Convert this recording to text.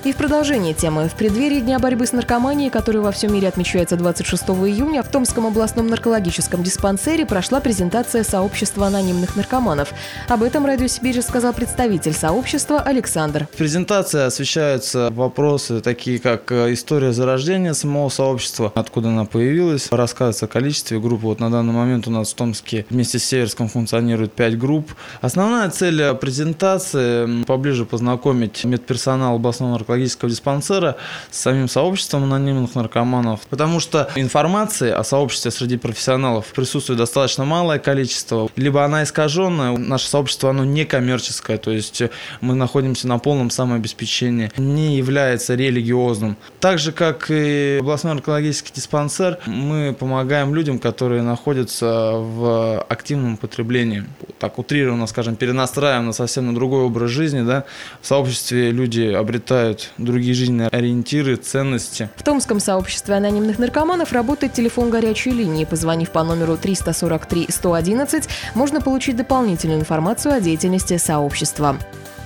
И в продолжение темы. В преддверии Дня борьбы с наркоманией, который во всем мире отмечается 26 июня, в Томском областном наркологическом диспансере прошла презентация сообщества анонимных наркоманов. Об этом Радио Сибирь рассказал представитель сообщества Александр. В презентации освещаются вопросы, такие как история зарождения самого сообщества, откуда она появилась, рассказывается о количестве групп. Вот на данный момент у нас в Томске вместе с Северском функционирует 5 групп. Основная цель презентации – поближе познакомить медперсонал областного наркологического диспансера с самим сообществом анонимных наркоманов, потому что информации о сообществе среди профессионалов присутствует достаточно малое количество, либо она искаженная, наше сообщество оно не коммерческое, то есть мы находимся на полном самообеспечении, не является религиозным. Так же, как и областной наркологический диспансер, мы помогаем людям, которые находятся в активном употреблении. Так утрированно, скажем, перенастраиваем на совсем на другой образ жизни, да? В сообществе люди обретают другие жизненные ориентиры, ценности. В Томском сообществе анонимных наркоманов работает телефон горячей линии. Позвонив по номеру 343 111, можно получить дополнительную информацию о деятельности сообщества.